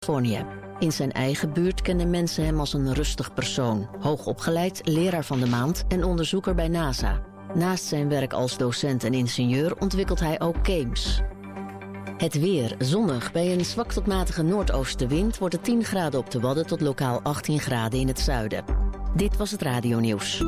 Californië. In zijn eigen buurt kennen mensen hem als een rustig persoon. Hoogopgeleid, leraar van de maand en onderzoeker bij NASA. Naast zijn werk als docent en ingenieur ontwikkelt hij ook games. Het weer, zonnig. Bij een zwak tot matige noordoostenwind wordt het 10 graden op de Wadden tot lokaal 18 graden in het zuiden. Dit was het radionieuws.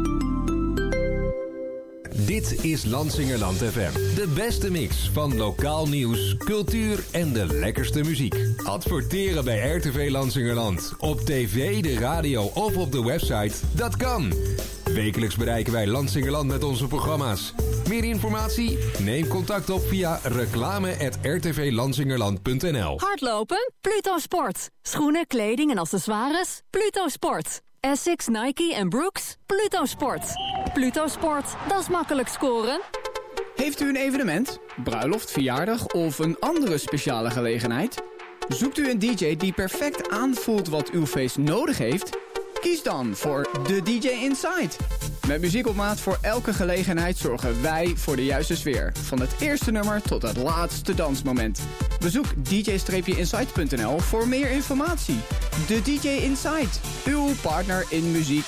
Dit is Lansingerland FM. De beste mix van lokaal nieuws, cultuur en de lekkerste muziek. Adverteren bij RTV Lansingerland. Op tv, de radio of op de website. Dat kan. Wekelijks bereiken wij Lansingerland met onze programma's. Meer informatie? Neem contact op via reclame@rtvlansingerland.nl. Hardlopen? Pluto Sport. Schoenen, kleding en accessoires? Pluto Sport. Essex, Nike en Brooks? Pluto Sport. Pluto Sport, dat is makkelijk scoren. Heeft u een evenement, bruiloft, verjaardag of een andere speciale gelegenheid? Zoekt u een DJ die perfect aanvoelt wat uw feest nodig heeft? Kies dan voor de DJ Inside. Met muziek op maat voor elke gelegenheid zorgen wij voor de juiste sfeer. Van het eerste nummer tot het laatste dansmoment. Bezoek dj-inside.nl voor meer informatie. De DJ Inside, uw partner in muziek.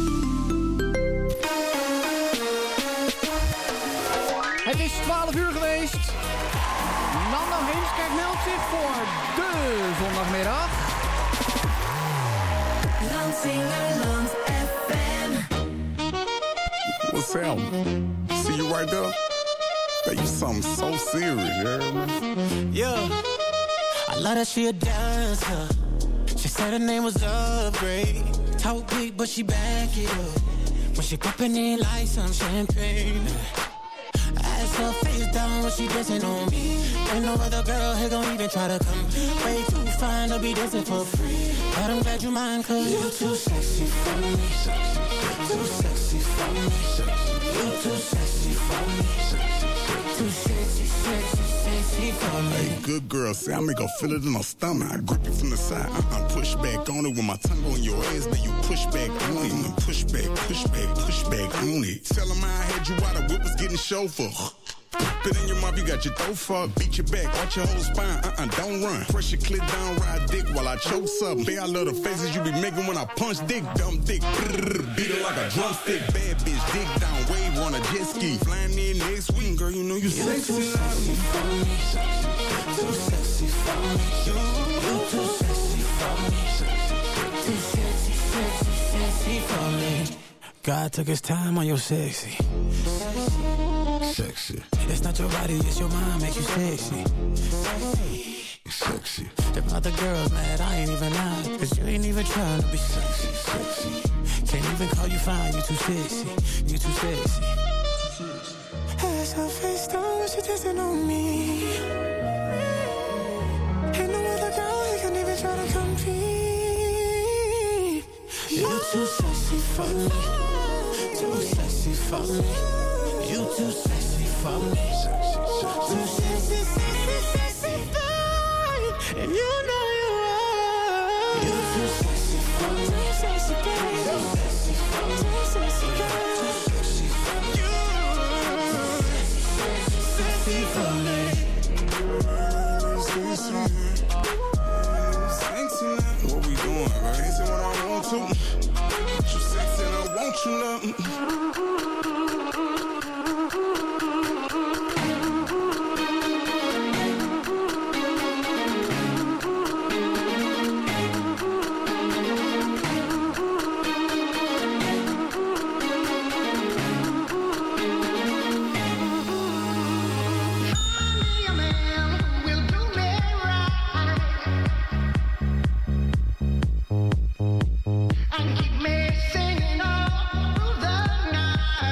Het is 12 uur geweest. Nando Heemskerk meldt zich voor de zondagmiddag. Lansingerland FM. What's up? See you right there? Hey, you something so serious, yeah. I love that she a dancer. She said her name was Upgrade. Talk big, but she back it up. When she poppin' in like some champagne. Ass her face down when she dancing on me. Ain't no other girl here gon' even try to come. Way too fine to be dancing for free. But I'm glad you mind, cause you too sexy for me. Too sexy for me. You too sexy for me. Too sexy, sexy, sexy for me. Hey, good girl, say I make her feel it in her stomach. I grip you from the side, push back on it with my tongue on your ass. Then you push back on it, push back, push back, push back on it. Tell him I had you out, the whip was getting chauffeur. Spit in your mouth, you got your throat fucked. Beat your back, arch your whole spine, don't run. Press your clit down, ride dick while I choke up. Babe, I love the faces you be making when I punch dick. Dumb dick, beat it like a drumstick. Bad bitch, dick down, wave on a jet ski. Flying in next week, girl, you know you sexy. Too sexy for me. Too sexy for me. You too sexy for me. Too sexy, sexy, sexy for me. God took his time on your sexy. Sexy. It's not your body, it's your mind make you sexy. Sexy. Them other girls mad, I ain't even lying. Cause you ain't even trying to be sexy, sexy. Can't even call you fine, you too sexy. You too sexy. Has her face down when she dancing on me. Ain't no other girl who can even try to compete. You too sexy for me. Too sexy for me. You too sexy for me. Too sexy, sexy, sexy fine. And you know you are. You too sexy for me. Too sexy, baby. Too sexy for me. Too sexy, girl. Too sexy for me. You sexy for me. Sexy now. What we doing, right? Sexy when I want to. You sexy and I want you now. And keep me singing all through the night.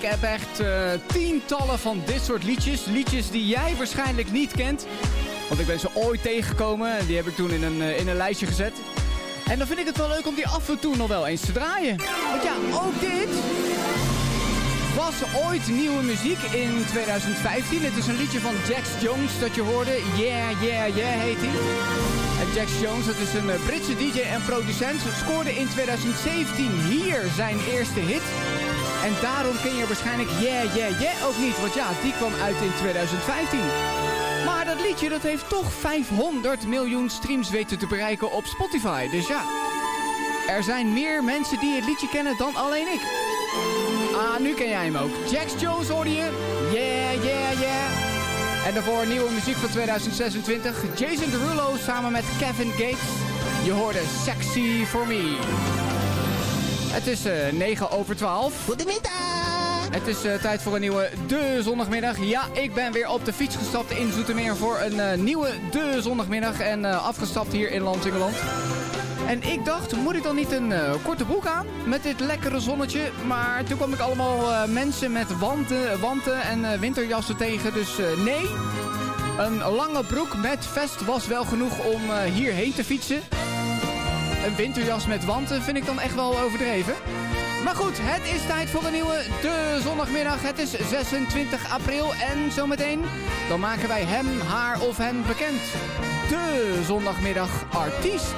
heb echt tientallen van dit soort liedjes. Liedjes die jij waarschijnlijk niet kent. Want ik ben ze ooit tegengekomen en die heb ik toen in een lijstje gezet. En dan vind ik het wel leuk om die af en toe nog wel eens te draaien. Want ja, ook dit was ooit nieuwe muziek in 2015. Het is een liedje van Jax Jones dat je hoorde. Yeah, yeah, yeah heet hij. En Jax Jones, dat is een Britse DJ en producent, scoorde in 2017 hier zijn eerste hit. En daarom ken je waarschijnlijk Yeah, Yeah, Yeah ook niet. Want ja, die kwam uit in 2015. Maar dat liedje dat heeft toch 500 miljoen streams weten te bereiken op Spotify. Dus ja, er zijn meer mensen die het liedje kennen dan alleen ik. Ah, nu ken jij hem ook. Jax Jones hoorde je. Yeah, yeah, yeah. En daarvoor nieuwe muziek van 2026. Jason Derulo samen met Kevin Gates. Je hoorde Sexy For Me. Het is 9:12. Goedemiddag. Het is tijd voor een nieuwe De Zondagmiddag. Ja, ik ben weer op de fiets gestapt in Zoetermeer voor een nieuwe De Zondagmiddag. En afgestapt hier in Lansingerland. En ik dacht, moet ik dan niet een korte broek aan met dit lekkere zonnetje? Maar toen kwam ik allemaal mensen met wanten en winterjassen tegen. Dus nee, een lange broek met vest was wel genoeg om hierheen te fietsen. Een winterjas met wanten vind ik dan echt wel overdreven. Maar goed, het is tijd voor een nieuwe De Zondagmiddag. Het is 26 april en zometeen dan maken wij hem, haar of hen bekend. De Zondagmiddag artiest.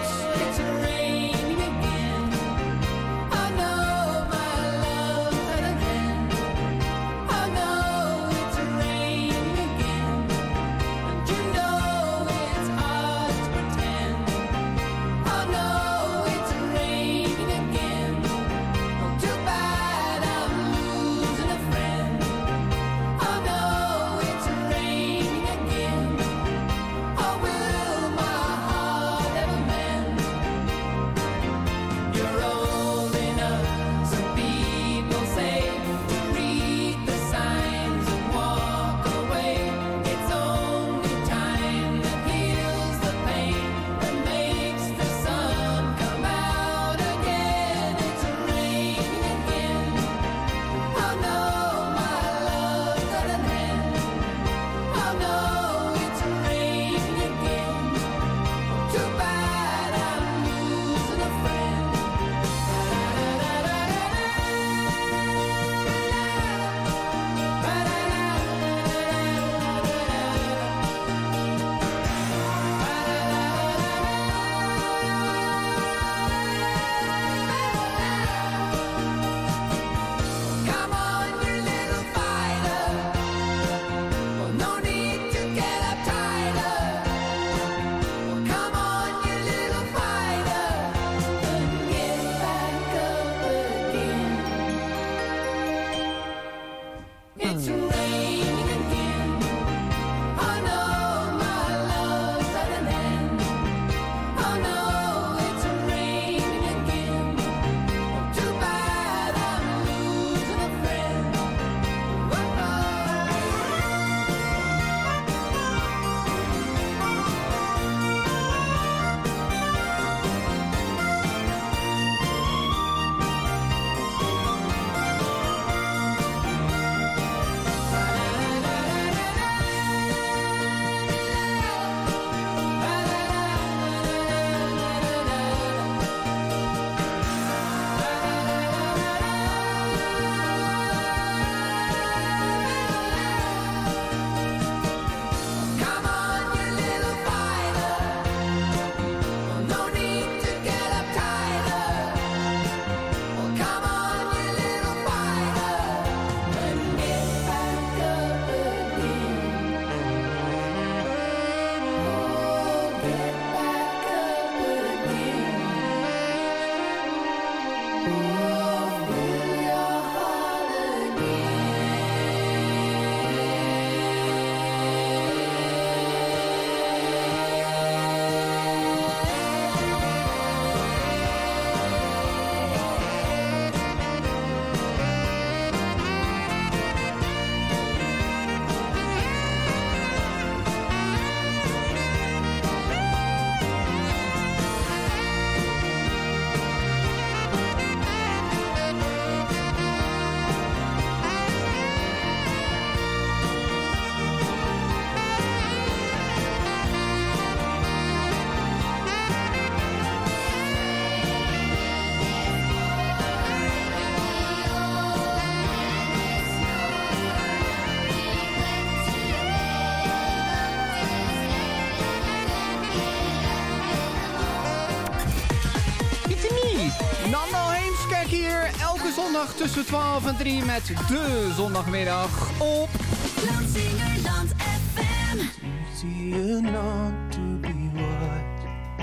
elke zondag tussen 12 en 3 met de zondagmiddag op Lansingerland FM. Easy enough to be wise.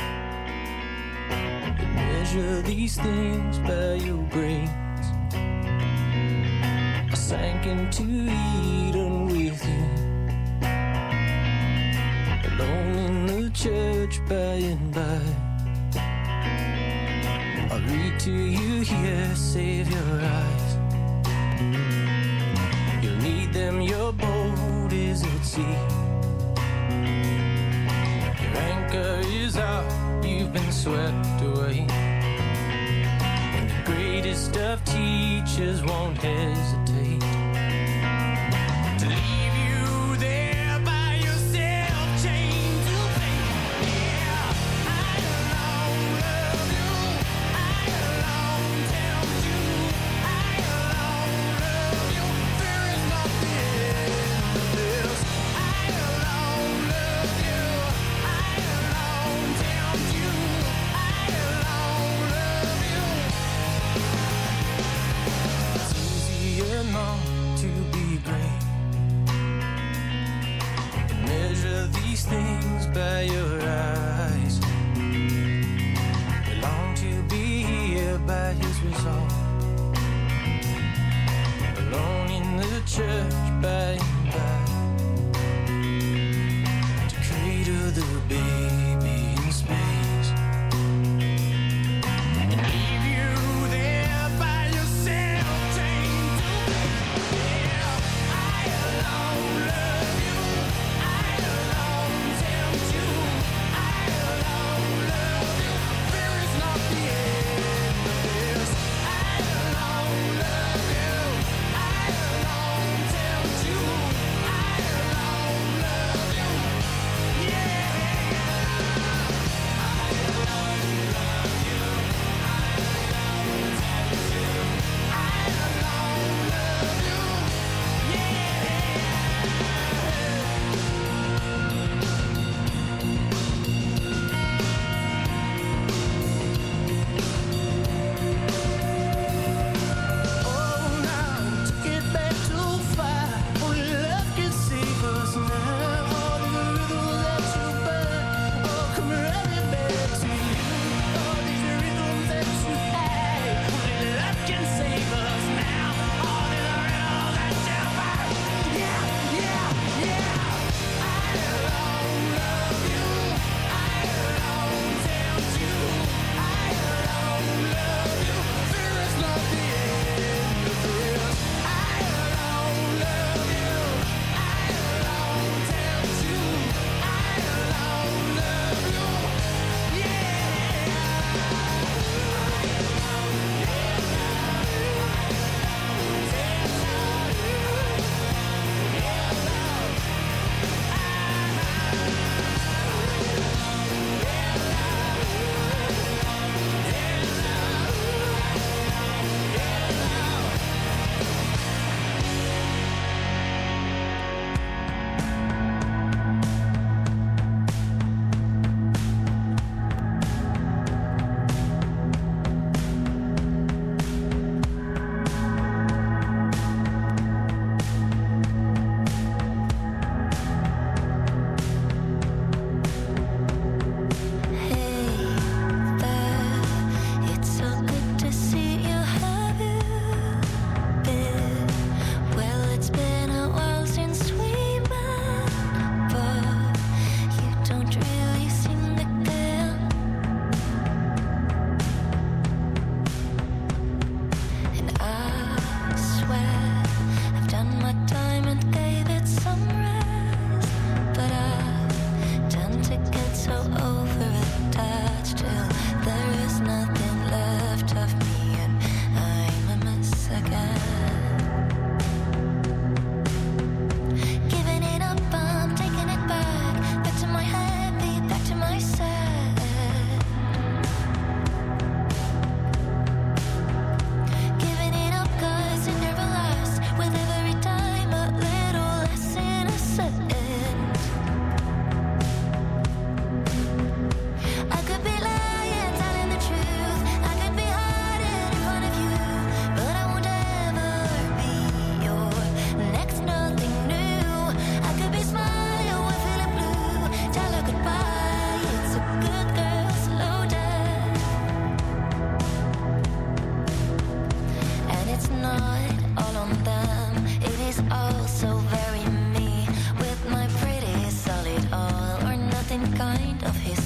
You measure these things by your brains. I sank into Eden with you, alone in the church by and by. I'll read to you here, save your eyes. You'll need them, your boat is at sea. Your anchor is out, you've been swept away. And the greatest of teachers won't hesitate to leave you there by yourself, chained to fate. Yeah, I alone love you, I alone tempt you, I alone love you. There is nothing in this. I alone love you, I alone tempt you, I alone love you. It's easy enough to be great. Measure these things by your eyes. You long to be here by his resolve, alone in the church by and by, to cradle the baby in space and leave you there by yourself, chained to fate. Yeah, I alone love you, I alone tempt you, I alone love you. There is not the end of this. I alone love you, I alone tempt you,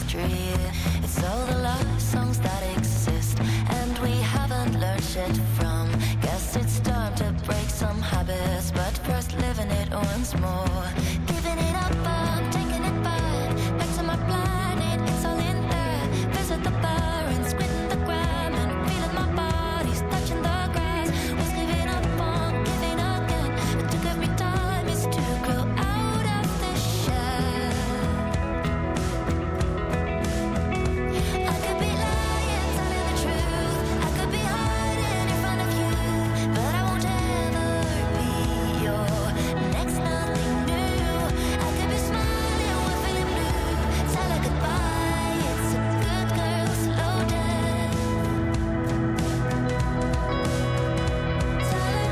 history. It's all the love songs that exist, and we haven't learned shit from. Guess it's time to break some habits, but first living it once more. Giving it up, I'm taking it back to my planet. It's all in there. Visit the bar and squint the gram and feeling my body's touching the grass. Was giving up on giving again. It took every time is to grow out of the shell. I could be lying, telling the truth. I could be hiding in front of you, but I won't ever be your next nothing new. I could be smiling, we're feeling blue. Tell her goodbye, it's a good girl, slow death. Tell her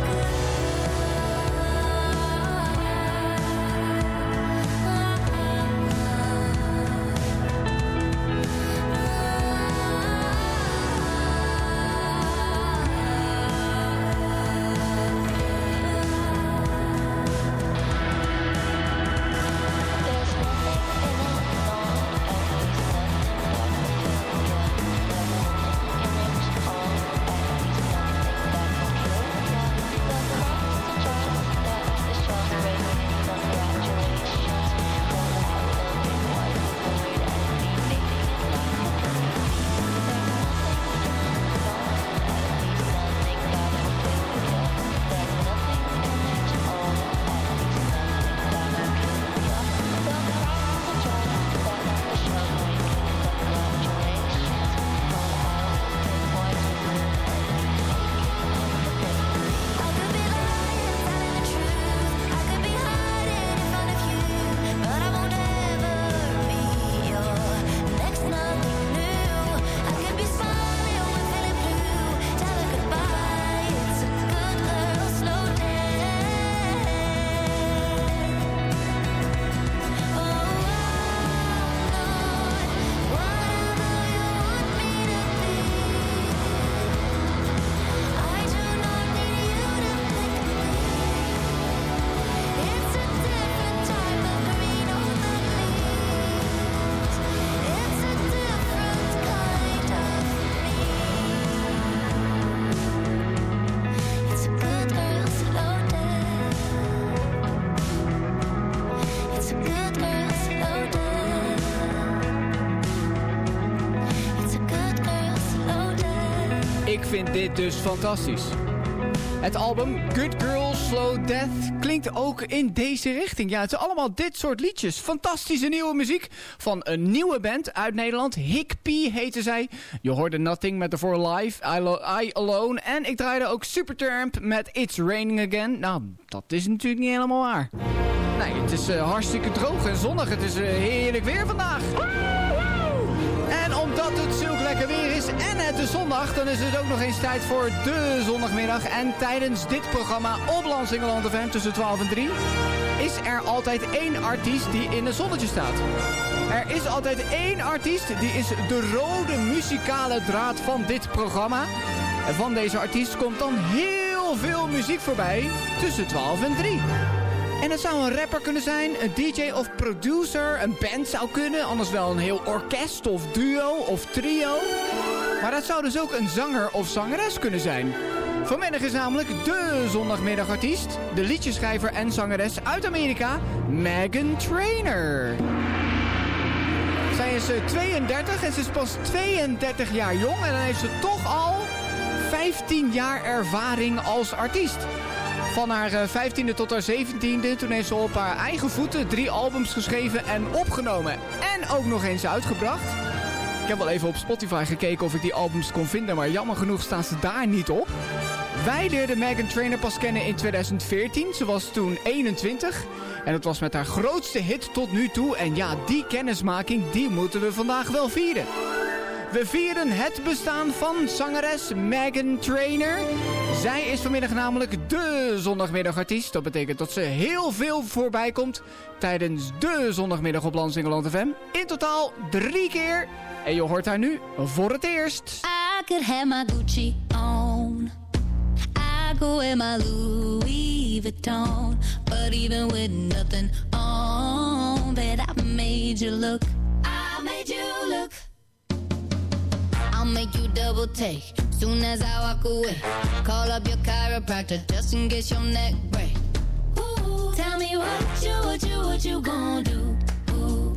Ik vind dit dus fantastisch. Het album Good Girl Slow Death klinkt ook in deze richting. Ja, het zijn allemaal dit soort liedjes. Fantastische nieuwe muziek van een nieuwe band uit Nederland. Hickpie heette zij. Je hoorde Nothing met de For Life, I Alone. En ik draaide ook Supertramp met It's Raining Again. Nou, dat is natuurlijk niet helemaal waar. Nee, het is hartstikke droog en zonnig. Het is heerlijk weer vandaag. En omdat het zulk lekker weer is en het is zondag, dan is het ook nog eens tijd voor de zondagmiddag. En tijdens dit programma op Lansingerland FM tussen 12 en 3 is er altijd één artiest die in het zonnetje staat. Er is altijd één artiest die is de rode muzikale draad van dit programma. En van deze artiest komt dan heel veel muziek voorbij tussen 12 en 3. En het zou een rapper kunnen zijn, een DJ of producer, een band zou kunnen, anders wel een heel orkest of duo of trio. Maar dat zou dus ook een zanger of zangeres kunnen zijn. Vanmiddag is namelijk de zondagmiddagartiest, de liedjeschrijver en zangeres uit Amerika, Meghan Trainor. Zij is 32 en ze is pas 32 jaar jong en dan heeft ze toch al 15 jaar ervaring als artiest. Van haar 15e tot haar 17e, toen heeft ze op haar eigen voeten 3 albums geschreven en opgenomen. En ook nog eens uitgebracht. Ik heb wel even op Spotify gekeken of ik die albums kon vinden, maar jammer genoeg staan ze daar niet op. Wij leerden Meghan Trainor pas kennen in 2014. Ze was toen 21. En het was met haar grootste hit tot nu toe. En ja, die kennismaking, die moeten we vandaag wel vieren. We vieren het bestaan van zangeres Meghan Trainor. Zij is vanmiddag namelijk de zondagmiddagartiest. Dat betekent dat ze heel veel voorbij komt tijdens de zondagmiddag op Lansingerland FM. In totaal 3 keer. En je hoort haar nu voor het eerst. I could have my Gucci on. I go in my Louis Vuitton. But even with nothing on, bet I made you look. I made made you look. I'll make you double take soon as I walk away. Call up your chiropractor just in case your neck break. Ooh, tell me what you gonna do? Ooh.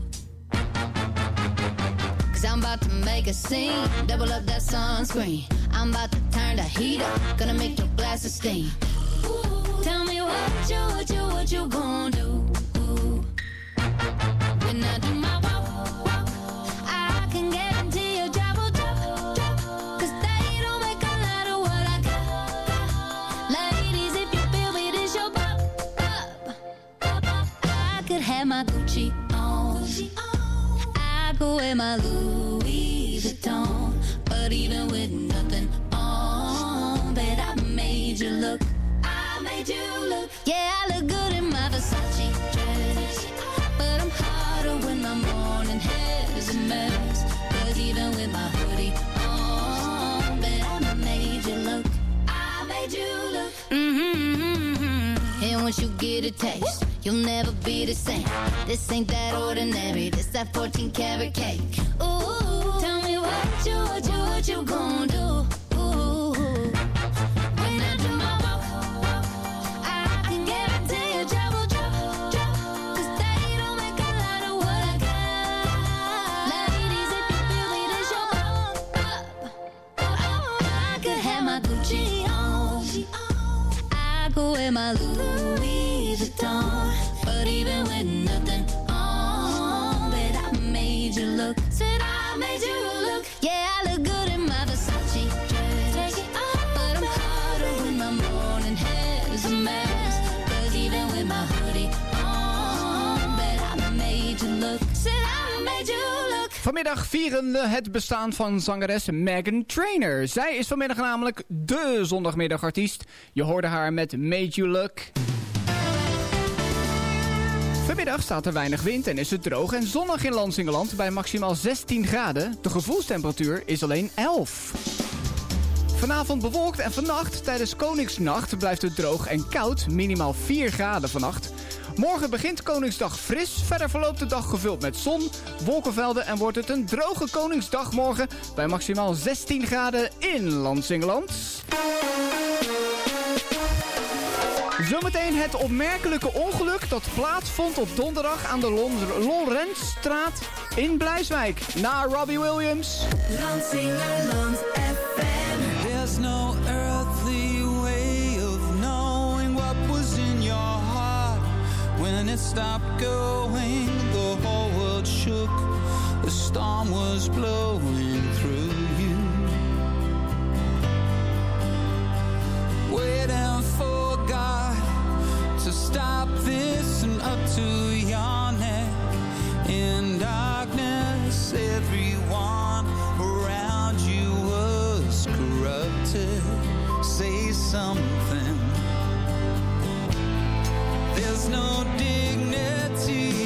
'Cause I'm about to make a scene, double up that sunscreen. I'm about to turn the heat up, gonna make your glasses steam. Ooh, tell me what you gonna do? Ooh. When I do my walk, I can guarantee you drop. 'Cause they don't make a lot of what I got. Ladies, if you feel me, this your pop. I could have my Gucci on. I could wear my Louis Vuitton. But even with nothing on, bet I made you look. I made you look. Yeah, I look good in my Versace dress. But I'm hotter when my morning hair is a mess. 'Cause even with my hoodie on, bet I made you look. I made you look. And once you get a taste, you'll never be the same. This ain't that ordinary, this that 14 karat cake. Ooh, tell me what you gonna do? Ooh, when I do my walk, I can guarantee you trouble. 'Cause they don't make a lot of what I got. Ladies, if you feel me, this your I could have my Gucci on. I could wear my Louis Vuitton. But even with nothing on, bet I made you look. Said I made you look. Yeah, I look good in my Versace dress. But I'm hotter when my morning hair is a mess. 'Cause even with my hoodie on, bet I made you look. Said I made you look. Vanmiddag vieren we het bestaan van zangeres Meghan Trainor. Zij is vanmiddag namelijk de zondagmiddagartiest. Je hoorde haar met Made You Look. Vanmiddag staat er weinig wind en is het droog en zonnig in Lansingerland bij maximaal 16 graden. De gevoelstemperatuur is alleen 11. Vanavond bewolkt en vannacht tijdens Koningsnacht blijft het droog en koud, minimaal 4 graden vannacht. Morgen begint Koningsdag fris, verder verloopt de dag gevuld met zon, wolkenvelden en wordt het een droge Koningsdag morgen bij maximaal 16 graden in Lansingerland. Zometeen het opmerkelijke ongeluk dat plaatsvond op donderdag aan de Lorentstraat in Blijswijk. Na Robbie Williams. Lansingerland FM. There's no earthly way of knowing what was in your heart. When it stopped going, the whole world shook. The storm was blowing through you. Waiting for God to stop this and up to your neck. In darkness, everyone around you was corrupted. Say something. There's no dignity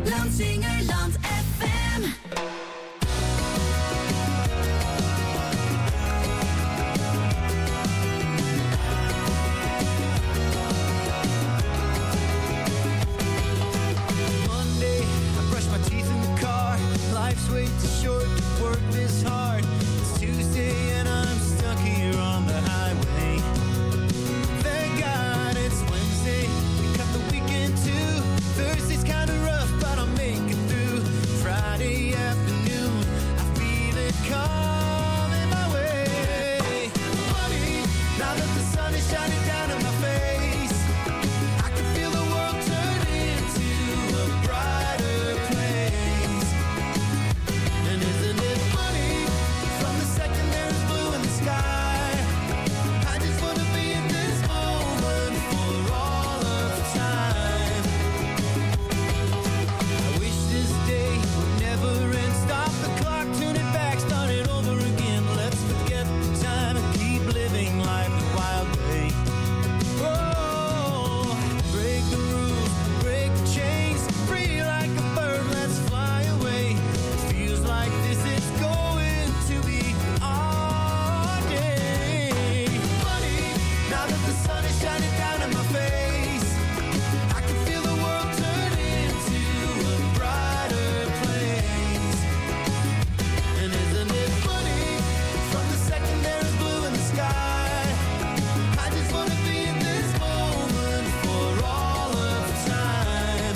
Landsingerland FM. Monday, I brush my teeth in the car. Life's way too short to work this hard. It's Tuesday and I'm stuck here on the highway. Thank God it's Wednesday. We cut the weekend too. Thursday's kinda rough, but I'll make it through. Friday afternoon, I feel it coming my way. Funny, now that the sun is shining down in my face, I can feel the world turn into a brighter place. And isn't it funny, from the second there's blue in the sky, I just wanna be in this moment for all of time. I wish this day would never end. Stop the clock, turn it back, start it over again. Let's forget the time and keep living life the wild way. Oh, break the rules, break the chains, free like a bird, let's fly away. It feels like this is going to be our day. Funny, now that the sun is shining down in my face, I can feel the world turn into a brighter place. And isn't it funny, from the second there is blue in the sky, I just wanna be in this moment for all of time.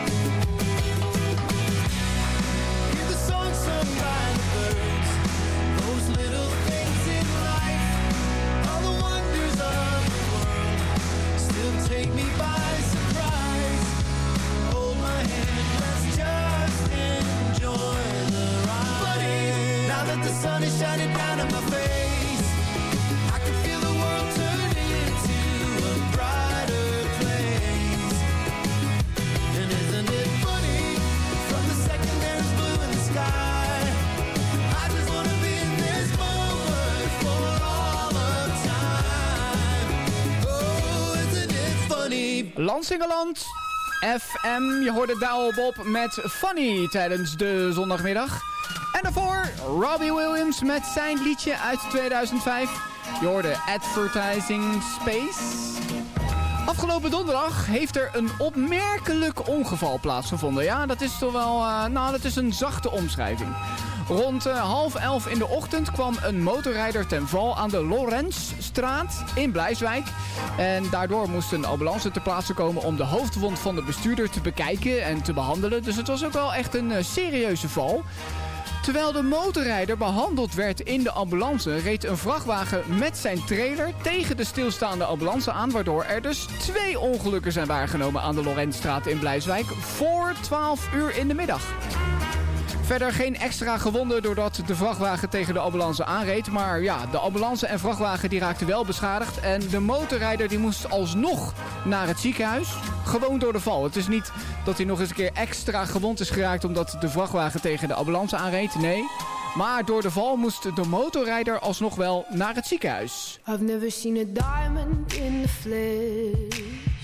Hear the song sung by the birds, those little things in life, all the wonders of the world, still take me by surprise. Hold my hand, let's just enjoy the ride. Funny, now that the sun is shining down in my face, I can feel the world turn into a brighter place. And isn't it funny, from the second there's blue in the sky, I just wanna be in this moment for all of time. Oh, isn't it funny? Landsingerland FM, je hoorde Douwe Bob met Funny tijdens de zondagmiddag. En daarvoor Robbie Williams met zijn liedje uit 2005. Je hoorde Advertising Space. Afgelopen donderdag heeft er een opmerkelijk ongeval plaatsgevonden. Ja, dat is toch wel, dat is een zachte omschrijving. Rond 10:30 in de ochtend kwam een motorrijder ten val aan de Lorenzstraat in Blijswijk. En daardoor moest een ambulance ter plaatse komen om de hoofdwond van de bestuurder te bekijken en te behandelen. Dus het was ook wel echt een serieuze val. Terwijl de motorrijder behandeld werd in de ambulance, reed een vrachtwagen met zijn trailer tegen de stilstaande ambulance aan, waardoor er dus 2 ongelukken zijn waargenomen aan de Lorenzstraat in Blijswijk voor 12 uur in de middag. Verder geen extra gewonden doordat de vrachtwagen tegen de ambulance aanreed. Maar ja, de ambulance en vrachtwagen die raakten wel beschadigd. En de motorrijder die moest alsnog naar het ziekenhuis. Gewoon door de val. Het is niet dat hij nog eens een keer extra gewond is geraakt omdat de vrachtwagen tegen de ambulance aanreed. Nee. Maar door de val moest de motorrijder alsnog wel naar het ziekenhuis. I've never seen a diamond in the flesh.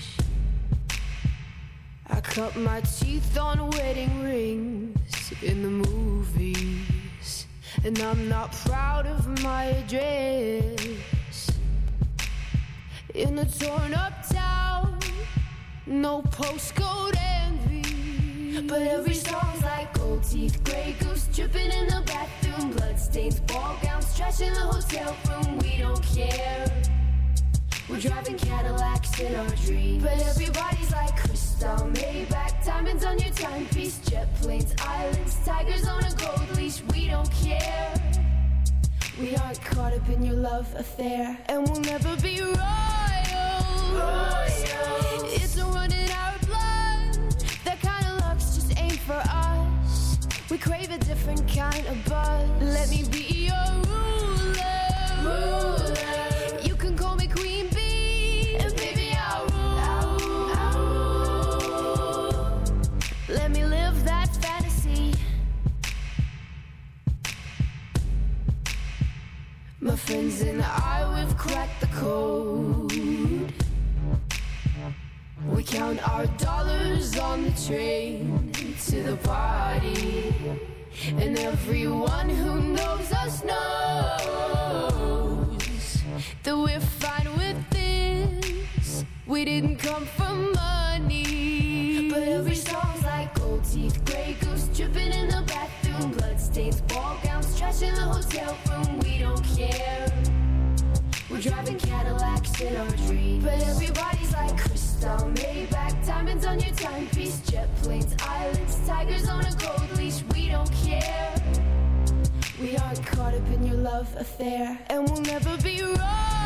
I cut my teeth on wedding rings in the movies, and I'm not proud of my address. In a torn up town, no postcode envy, but every song's like gold teeth, grey goose dripping in the bathroom, bloodstains, ball gowns, trash in the hotel room. We don't care. We're driving Cadillacs in our dreams, but everybody's like crystal, Maybach, diamonds on your timepiece, jet planes, islands, tigers on a gold leash. We don't care. We aren't caught up in your love affair, and we'll never be royals. It's a run in our blood. That kind of luck's just ain't for us. We crave a different kind of buzz. Let me be your ruler. You can call me Queen Bee, and baby I'll rule. Let me live that fantasy. My friends and I, we've cracked the code. We count our dollars on the train to the party. And everyone who knows us knows that we're fine with this. We didn't come for money. But every song's like gold teeth, grey goose dripping in the bathroom, bloodstains, ball gowns, trash in the hotel room. We don't care. We're driving Cadillacs in our dreams. But everybody's like crystal, Maybach, diamonds on your timepiece, jet planes, islands, tigers on a gold leash. We don't care. We aren't caught up in your love affair, and we'll never be royal.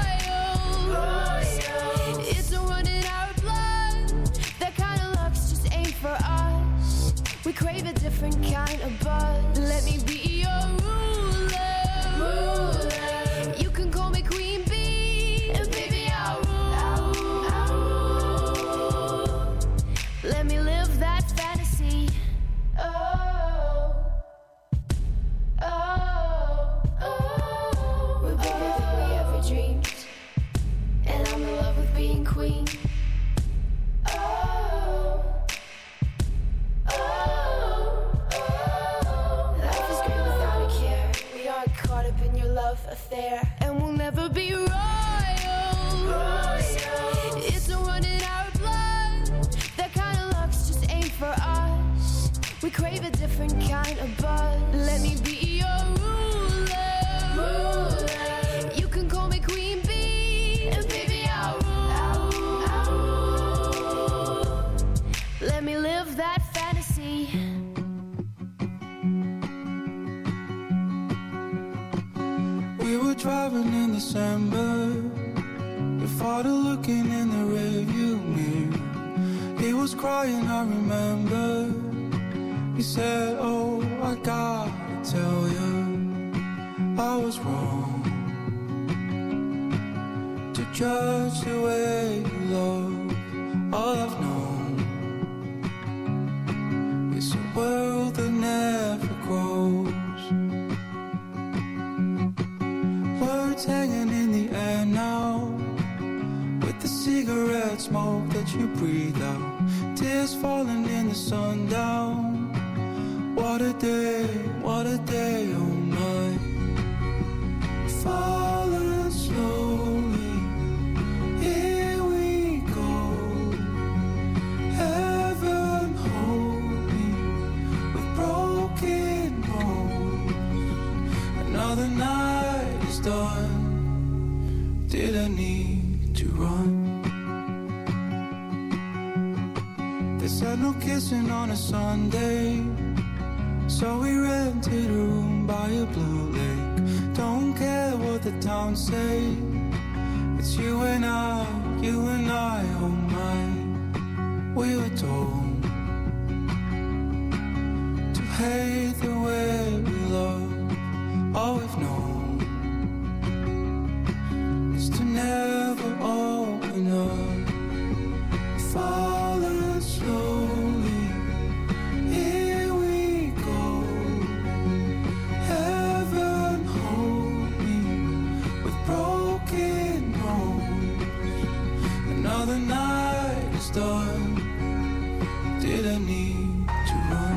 It's a run in our blood. That kind of luck's just ain't for us. We crave a different kind of buzz. Let me be your ruler. You can call me Queen Bee, and baby I'll rule. Let me live that fantasy. We're bigger than we ever dreamed, and I'm in love with being queen. Life is great without a care. We aren't caught up in your love affair, and we'll never be royal. It's a run in our blood. That kind of luck's just ain't for us. We crave a different kind of buzz. Let me be your ruler. You can call me Queen Bee, and baby I'll rule. Let me live that fantasy. We were driving in December, your father looking in the rearview mirror. He was crying, I remember. He said, oh, I gotta tell you, I was wrong to judge the way you love. All I've known is a world that never grows. Words hanging in the air now, with the cigarette smoke that you breathe out. Tears falling in the sundown. What a day, oh my. Falling slowly, here we go. Heaven hold me with broken bones. Another night is done. Did I need to run? They said no kissing on a Sunday, so we rented a room by a blue lake. Don't care what the town say, it's you and I, oh my. We were told to hate the way we love. All we've known is to never open up. Falling slowly, here we go. Heaven hold me with broken bones. Another night is done. Did I need to run?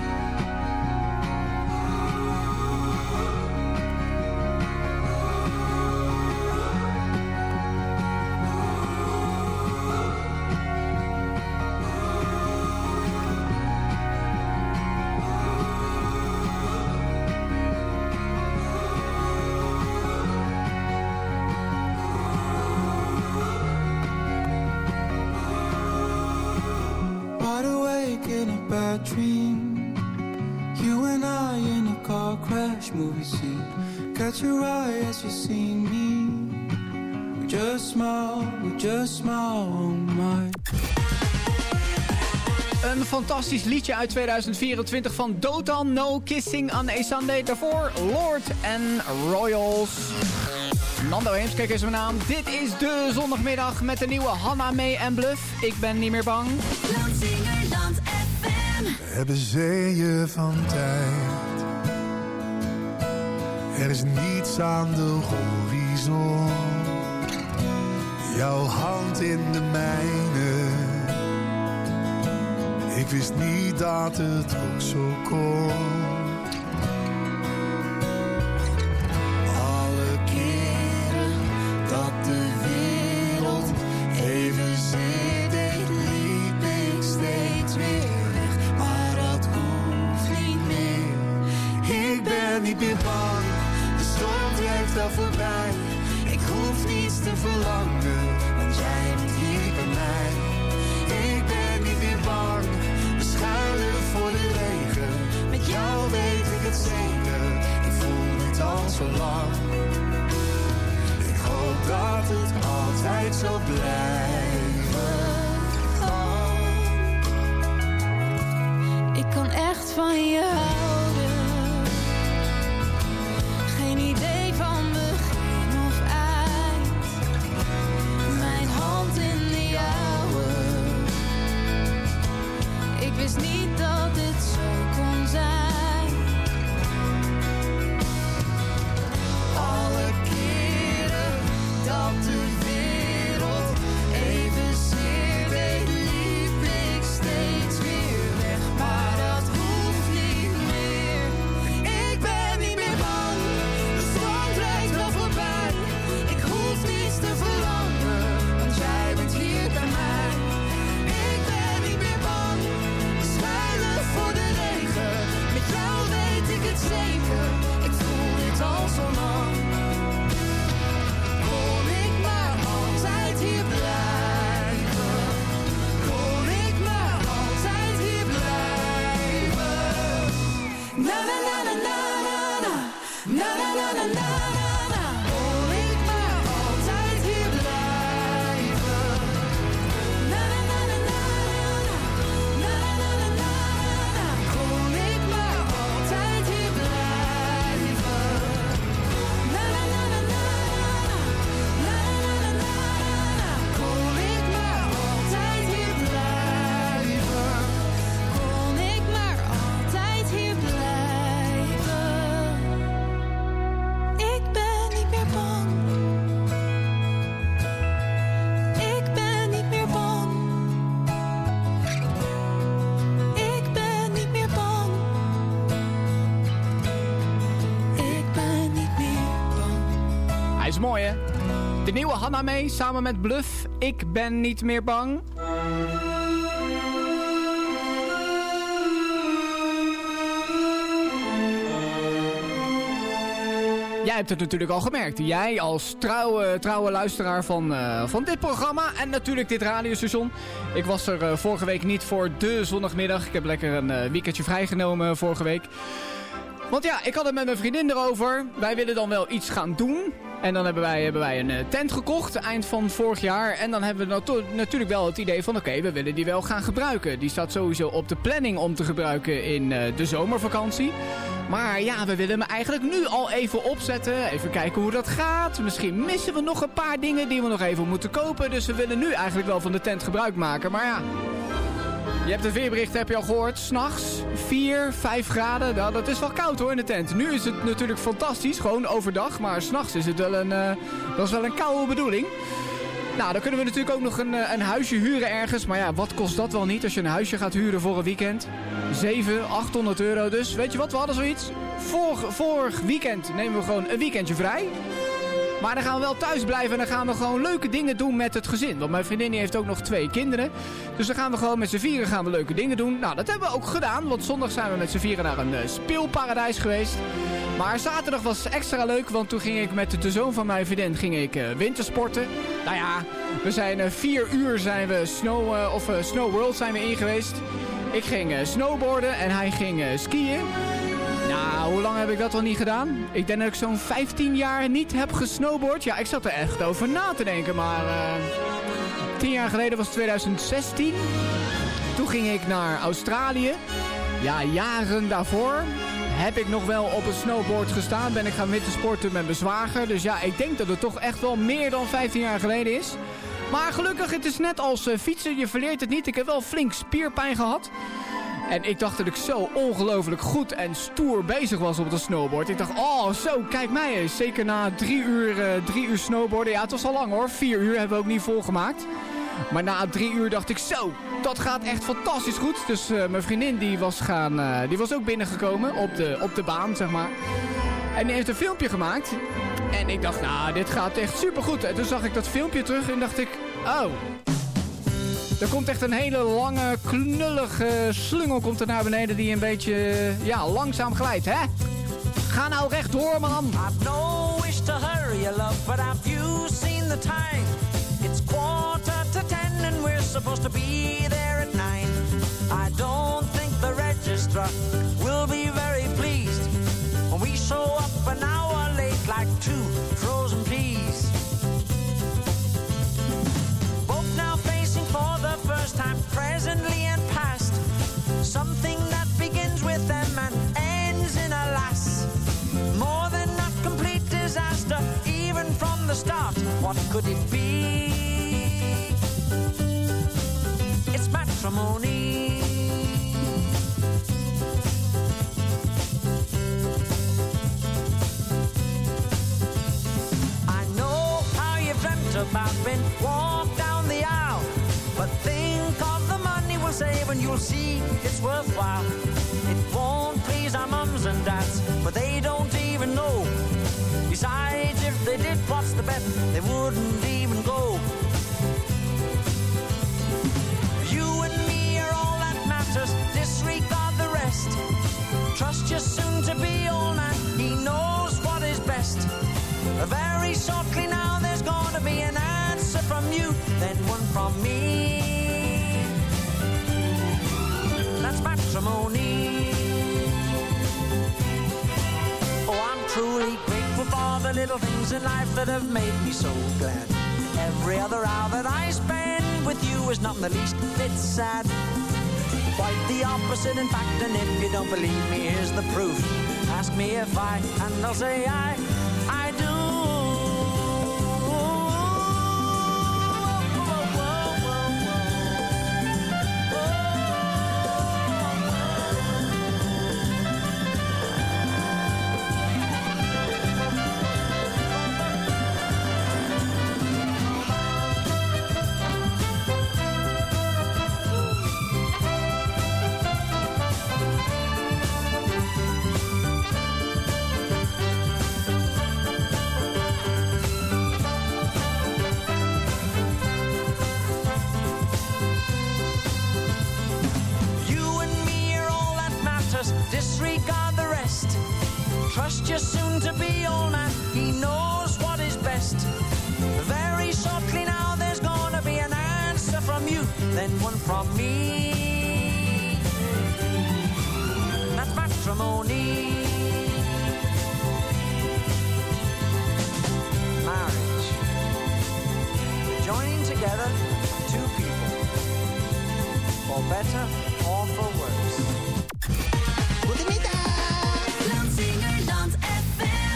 Bad dream, you and I in a car crash movie scene. Catch your eye as you see me. We just smile, oh my. Een fantastisch liedje uit 2024 van Dotan, No Kissing on a Sunday. Daarvoor Lord en Royals. Nando Heemskerk is mijn naam. Dit is de zondagmiddag met de nieuwe Hanna, May en Bluff. Ik ben niet meer bang. Landsingerland FM. We hebben zeeën van tijd. Er is niets aan de horizon. Jouw hand in de mijne. Ik wist niet dat het ook zo kon. Alle keren dat de wereld evenzeer deed, liep ik steeds weer weg. Maar dat hoeft niet meer. Ik ben niet meer bang, de storm trekt al voorbij. Ik hoef niets te verlangen, want jij bent hier bij mij. Ik ben niet meer bang, we schuilen voor de regen. Met jou weet ik het zeker, ik voel het al zo lang. Ik hoop dat het altijd zo blijven. Oh. Ik kan echt van je houden. Geen idee van begin of eind. Mijn hand in de jouwe. Ik wist niet dat dit zo kon zijn. Alle keren dat de wereld evenzeer deed, liep ik steeds weer weg. Maar dat hoeft niet meer. Ik ben niet meer bang, de storm drijft wel voorbij. Ik hoef niets te verlangen, want jij bent hier bij mij. Ik ben niet meer bang, we schuilen voor de regen. Met jou weet ik het zeker, ik voel dit al zo lang. Kon ik maar altijd hier blijven. Kon ik maar altijd hier blijven. Na na na na na na na na na na na na. Kon ik maar altijd hier blijven. Na na na na na na na na na na. Kon ik maar altijd hier blijven. Na na na na na na na na na. Kon ik maar altijd hier blijven. Kon ik maar altijd hier blijven. Ik ben niet meer bang. Ik ben niet meer bang. Ik ben niet meer bang. Ik ben niet meer bang. Hij is mooi, hè? De nieuwe Hanna mee, samen met Bluff. Ik ben niet meer bang. Jij hebt het natuurlijk al gemerkt. Jij als trouwe luisteraar van dit programma en natuurlijk dit radiostation. Ik was er vorige week niet voor de zondagmiddag. Ik heb lekker een weekendje vrijgenomen vorige week. Want ja, ik had het met mijn vriendin erover. Wij willen dan wel iets gaan doen. En dan hebben wij een tent gekocht eind van vorig jaar. En dan hebben we natuurlijk wel het idee van oké, we willen die wel gaan gebruiken. Die staat sowieso op de planning om te gebruiken in de zomervakantie. Maar ja, we willen hem eigenlijk nu al even opzetten. Even kijken hoe dat gaat. Misschien missen we nog een paar dingen die we nog even moeten kopen. Dus we willen nu eigenlijk wel van de tent gebruik maken. Maar ja, je hebt het weerbericht, heb je al gehoord. 's Nachts 4, 5 graden. Nou, dat is wel koud hoor in de tent. Nu is het natuurlijk fantastisch, gewoon overdag. Maar 's nachts is het wel een koude bedoeling. Nou, dan kunnen we natuurlijk ook nog een huisje huren ergens. Maar ja, wat kost dat wel niet als je een huisje gaat huren voor een weekend? 700, 800 euro. Dus weet je wat, we hadden zoiets. Vorig weekend nemen we gewoon een weekendje vrij. Maar dan gaan we wel thuis blijven en dan gaan we gewoon leuke dingen doen met het gezin. Want mijn vriendin heeft ook nog 2 kinderen. Dus dan gaan we gewoon met z'n vieren gaan we leuke dingen doen. Nou, dat hebben we ook gedaan. Want zondag zijn we met z'n vieren naar een speelparadijs geweest. Maar zaterdag was extra leuk, want toen ging ik met de zoon van mijn vriendin wintersporten. Nou ja, we zijn 4 uur zijn we Snow World zijn we in geweest. Ik ging snowboarden en hij ging skiën. Nou, hoe lang heb ik dat al niet gedaan? Ik denk dat ik zo'n 15 jaar niet heb gesnowboard. Ja, ik zat er echt over na te denken, maar 10 jaar geleden was het 2016. Toen ging ik naar Australië. Ja, jaren daarvoor heb ik nog wel op een snowboard gestaan. Ben ik gaan wintersporten met mijn zwager. Dus ja, ik denk dat het toch echt wel meer dan 15 jaar geleden is. Maar gelukkig, het is net als fietsen. Je verleert het niet. Ik heb wel flink spierpijn gehad. En ik dacht dat ik zo ongelooflijk goed en stoer bezig was op de snowboard. Ik dacht, oh zo, kijk mij eens. Zeker na 3 uur snowboarden. Ja, het was al lang hoor. 4 uur hebben we ook niet volgemaakt. Maar na 3 uur dacht ik zo, dat gaat echt fantastisch goed. Dus mijn vriendin die was ook binnengekomen op de baan, zeg maar. En die heeft een filmpje gemaakt. En ik dacht, nou, dit gaat echt supergoed. En toen zag ik dat filmpje terug en dacht ik, oh. Er komt echt een hele lange, knullige slungel komt er naar beneden die een beetje, langzaam glijdt, hè? Ga nou rechtdoor, man. I've no wish to hurry you, love, but have you seen the time? It's 9:45 and we're supposed to be there at 9. I don't think the registrar will be very pleased when we show up an hour late like 2 frozen peas. Both now facing for the first time, presently and past, something that begins with them and ends in a lass. More than a complete disaster, even from the start. What could it be? It's matrimony. I know how you've dreamt about being walked down the aisle, but think of the money we'll save and you'll see it's worthwhile. It won't please our mums and dads, but they don't even know. Besides, if they did, what's the bet? They wouldn't even go. You and me are all that matters, disregard the rest. Trust your soon-to-be old man, he knows what is best. Very shortly now there's gonna be an answer from you, then one from me. That's matrimony. Oh, I'm truly grateful for the little things in life that have made me so glad. Every other hour that I spend with you is not in the least bit sad. Quite the opposite, in fact, and if you don't believe me, here's the proof. Ask me if I, and I'll say I do. Disregard the rest. Trust your soon-to-be old man, he knows what is best. Very shortly now there's gonna be an answer from you, then one from me. That's matrimony. Marriage. Joining together two people, for better or for worse. Landsingerland FM.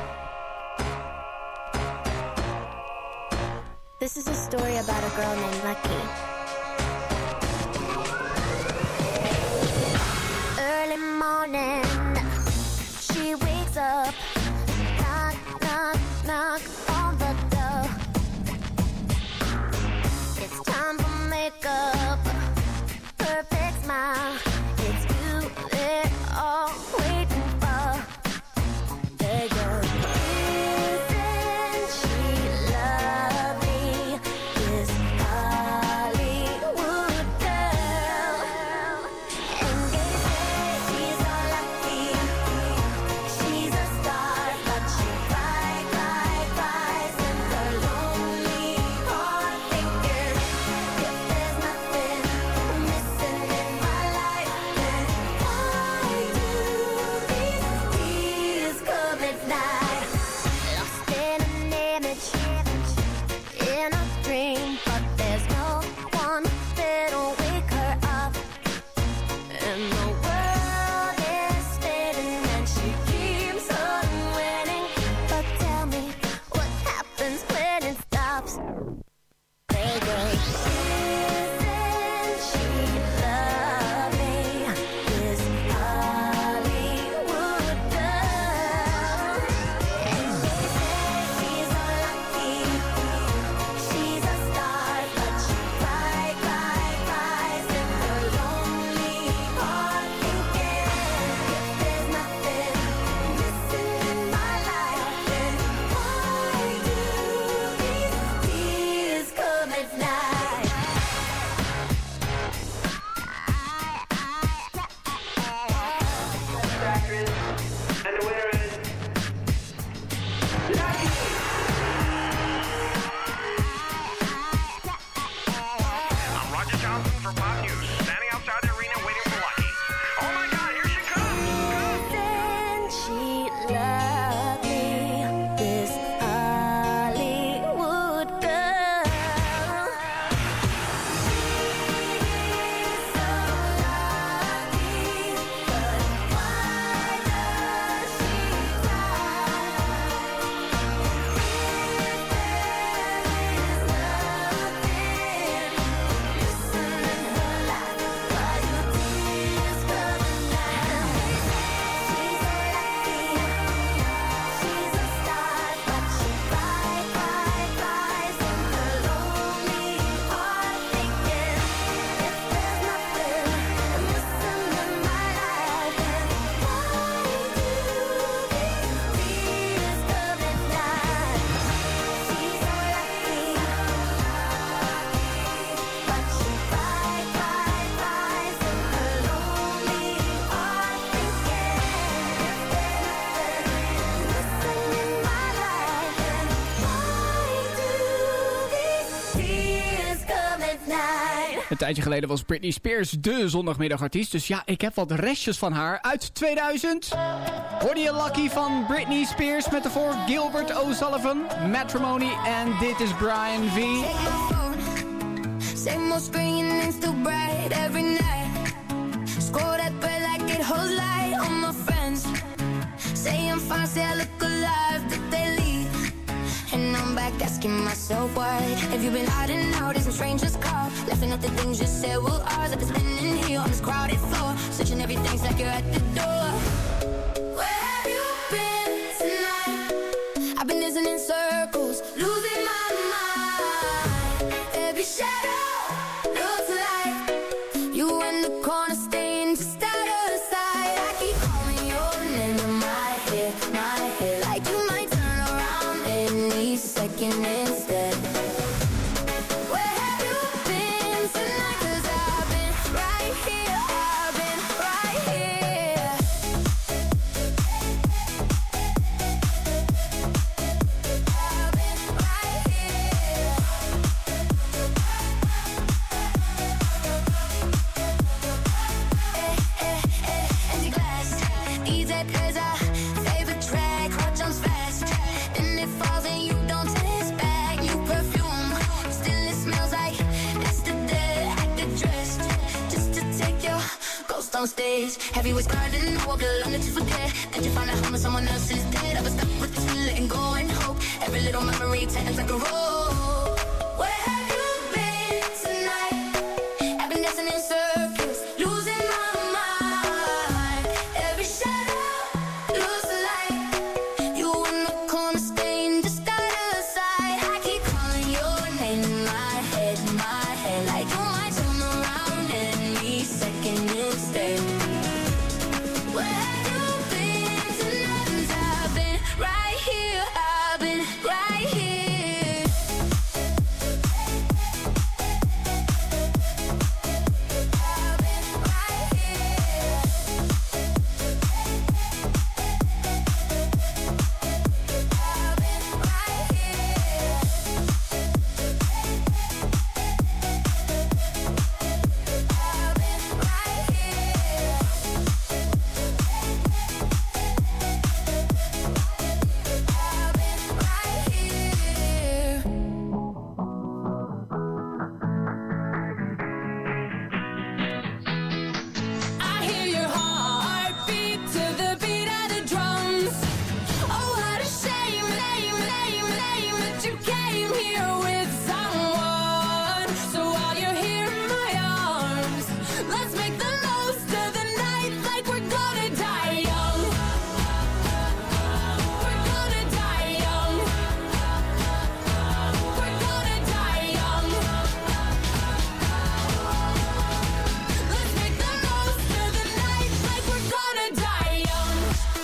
This is a story about a girl named Lucky. Early morning, she wakes up, knock, knock, knock on the door. It's time for makeup, perfect smile. It's you they're all waiting for. They go, isn't she lovely? This Holly Johnson for Pop News. Standing outside the arena waiting for Lucky. Oh my God, here she comes! Then she loved me, this Hollywood girl. She's so lucky, but why does she cry? Een tijdje geleden was Britney Spears de zondagmiddagartiest. Dus ja, ik heb wat restjes van haar uit 2000. Hoorde je Lucky van Britney Spears met daarvoor Gilbert O'Sullivan, Matrimony en dit is Brian V. Same old screen and still bright every night. Scroll that bread like it holds light on my friends. Say I'm fine, say I look alive, that they leave. And I'm back asking myself why. Have you been hiding out as some strangers call? Laughing at the things you said were ours. Like it's spinning here on this crowded floor. Searching everything's like you're at the door. Where have you been tonight? I've been dancing in circles, losing my mind. Every shadow looks like you in the corner staying just out of sight. I keep calling your name in my head, like you might turn around any second instead. Where have you been tonight? 'Cause I've been right here, I've been right here. I've been right here. Empty glass. These actors are favorite track. Heart jumps fast, and it falls and you don't taste back. New perfume, still it smells like yesterday. Acted dressed just to take your ghost on stage. Have you scarred and hope you're learning to forget that you found a home and someone else is dead? I was stuck with this letting go and hope. Every little memory turns like a roll. Where have you been tonight? I've been dancing in circles, losing my mind. Every shadow looks like you in the corner staying just out of sight. I keep calling your name in my head, like you might turn around any second instead. Where have you been tonight? 'Cause I've been right here, I've been right here. I've been right here. I've been right here. I've been right here. I've been right here. I hear your heart beat to the beat of the drums. Oh, what a shame, that you came here with someone. So while you're here in my arms, let's make the most of the night like we're gonna die young. We're gonna die young. We're gonna die young. Let's make the most of the night like we're gonna die young.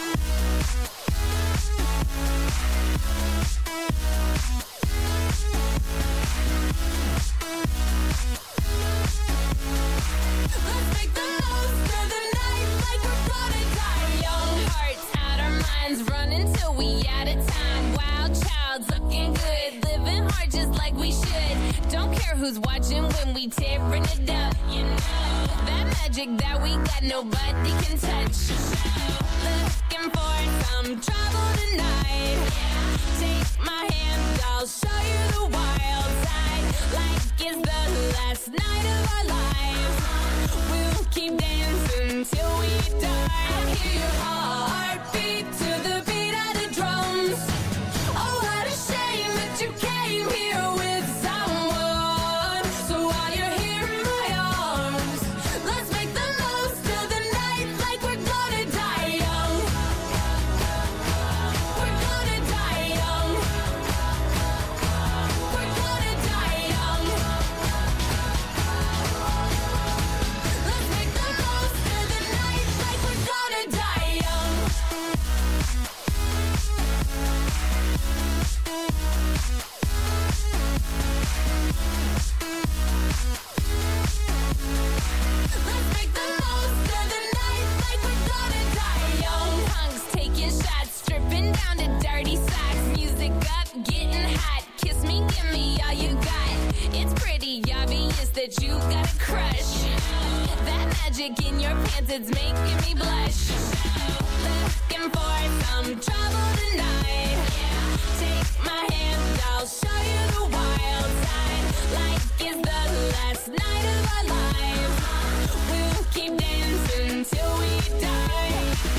Let's make the most of the night like we're gonna die young. Hearts out our minds, running till we out of time. Wild child, looking good, living hard just like we should. Don't care who's watching when we we tearing it up, you know. That magic that we got, nobody can touch. Looking for some trouble tonight. Take my hand, I'll show you the wild side. Like it's the last night of our lives. We'll keep dancing till we die. I hear your heartbeat to the beat of the drums. Oh, what a shame that you came here with someone. So while you're here in my arms, let's make the most of the night like we're gonna die young. We're gonna die young. We're gonna die young. Let's make the most of the night like we're gonna die young. Let's make the most of the night like we're gonna die young. Punks taking shots, stripping down to dirty socks. Music up, getting hot. Kiss me, give me all you got. It's pretty obvious that you got a crush. That magic in your pants, it's making me blush. Looking for some trouble tonight. Take my hand, I'll show you the wild side. Like it's the last night of our lives. We'll keep dancing till we die.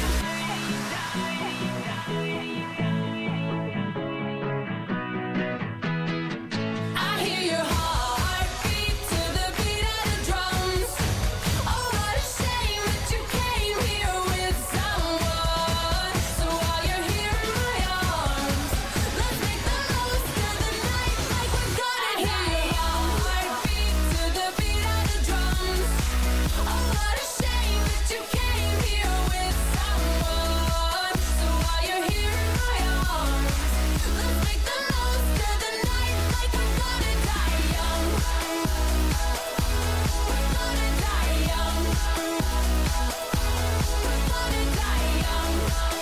I hear your heartbeat to the beat of the drums. Oh, what a shame that you came here with someone. So while you're here in my arms, let's make the most of the night like we're gonna die young. Heartbeat to the beat of the drums. Oh, what a shame that you came here with someone. So while you're here in my arms, let's make the most of the night like we're gonna die young. We're gonna die young. We're gonna die young.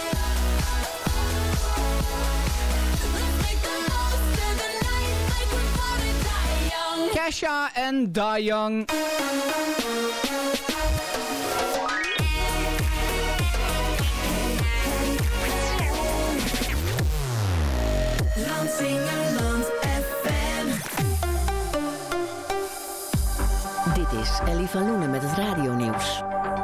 Let's make the most of the night like we're gonna die young. Kesha en Die Young. Landsingerland FM. Dit is Ellie van Loenen met het radionieuws.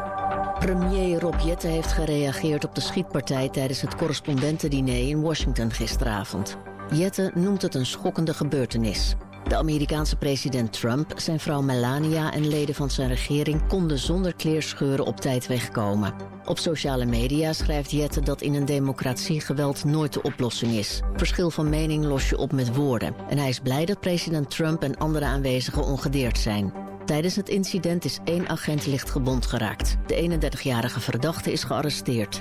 Premier Rob Jetten heeft gereageerd op de schietpartij tijdens het correspondentendiner in Washington gisteravond. Jetten noemt het een schokkende gebeurtenis. De Amerikaanse president Trump, zijn vrouw Melania en leden van zijn regering konden zonder kleerscheuren op tijd wegkomen. Op sociale media schrijft Jetten dat in een democratie geweld nooit de oplossing is. Verschil van mening los je op met woorden. En hij is blij dat president Trump en andere aanwezigen ongedeerd zijn. Tijdens het incident is 1 agent licht gewond geraakt. De 31-jarige verdachte is gearresteerd.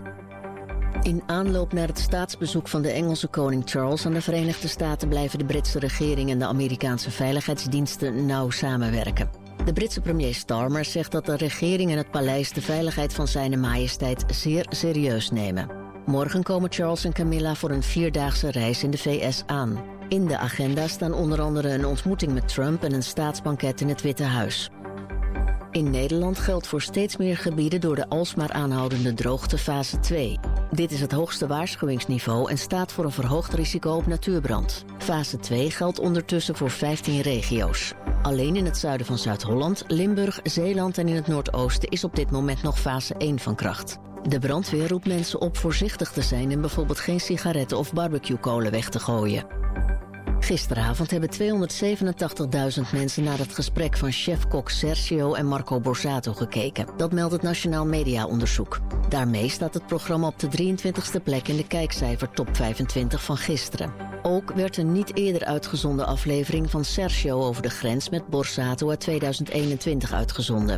In aanloop naar het staatsbezoek van de Engelse koning Charles aan de Verenigde Staten blijven de Britse regering en de Amerikaanse veiligheidsdiensten nauw samenwerken. De Britse premier Starmer zegt dat de regering en het paleis de veiligheid van zijn majesteit zeer serieus nemen. Morgen komen Charles en Camilla voor een 4-daagse reis in de VS aan. In de agenda staan onder andere een ontmoeting met Trump en een staatsbanket in het Witte Huis. In Nederland geldt voor steeds meer gebieden door de alsmaar aanhoudende droogte fase 2. Dit is het hoogste waarschuwingsniveau en staat voor een verhoogd risico op natuurbrand. Fase 2 geldt ondertussen voor 15 regio's. Alleen in het zuiden van Zuid-Holland, Limburg, Zeeland en in het Noordoosten is op dit moment nog fase 1 van kracht. De brandweer roept mensen op voorzichtig te zijn en bijvoorbeeld geen sigaretten of barbecuekolen weg te gooien. Gisteravond hebben 287.000 mensen naar het gesprek van chef-kok Sergio en Marco Borsato gekeken. Dat meldt het Nationaal Mediaonderzoek. Daarmee staat het programma op de 23e plek in de kijkcijfer top 25 van gisteren. Ook werd een niet eerder uitgezonden aflevering van Sergio over de grens met Borsato uit 2021 uitgezonden.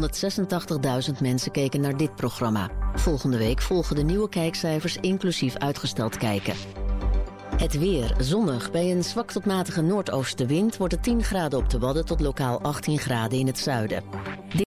186.000 mensen keken naar dit programma. Volgende week volgen de nieuwe kijkcijfers inclusief uitgesteld kijken. Het weer zonnig. Bij een zwak tot matige noordoostenwind wordt het 10 graden op de Wadden tot lokaal 18 graden in het zuiden.